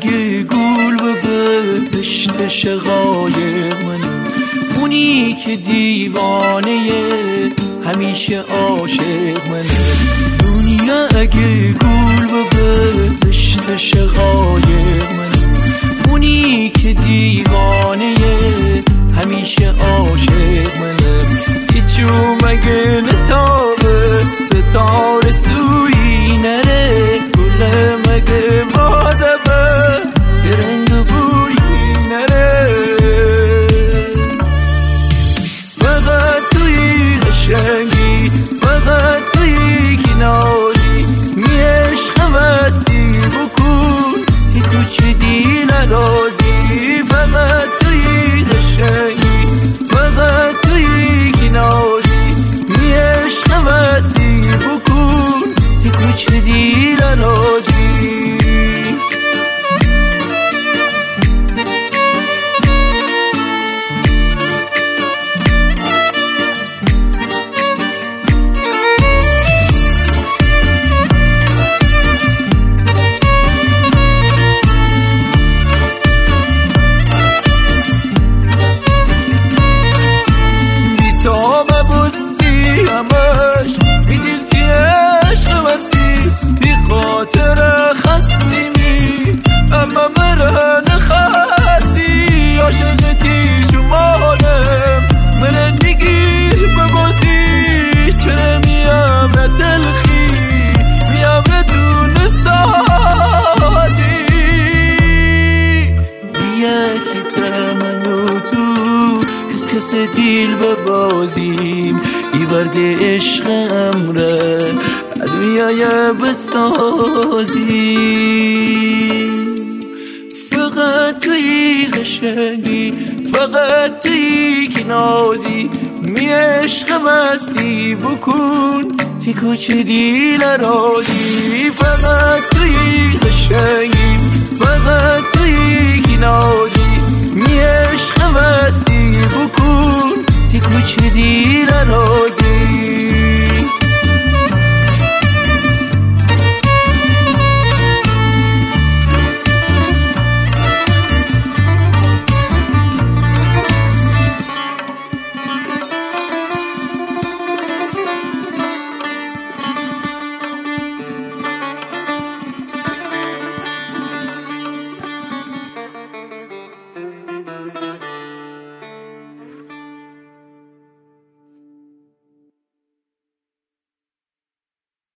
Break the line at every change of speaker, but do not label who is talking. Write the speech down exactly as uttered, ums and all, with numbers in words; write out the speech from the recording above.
اگه گول به دشت شقایق منه، اونی که دیوانه همیشه عاشق منه. دنیا اگه گول به دشت شقایق منه، اونی که دیوانه همیشه عاشق منه. تیچو مگه نتابه ستاره سوی نره، گله مگه بادبه درنگ بوی نره. فقط توی قشنگی، فقط توی که نازی، می عشق هستی بکن تی کوچه دیل رازی. فقط توی قشنگی، فقط توی که نازی، می عشق هستی بکن تی کوچه دیل رازی. همش می دیل تی عشق وسی، تی خاطر خستی می اما مره نخستی. عاشق تی شمالم من نگیر ببازی، چه میم تلخی میم دون سازی. یکی تمنو تو کس کس دیل ببازیم، ایورد عشق امره دنیای بسازی. فقط توی قشنگی، فقط توی که نازی، می عشق مستی بکن تی کوچه دیل رازی. فقط توی قشنگی، فقط توی که نازی، می عشق مستی بکن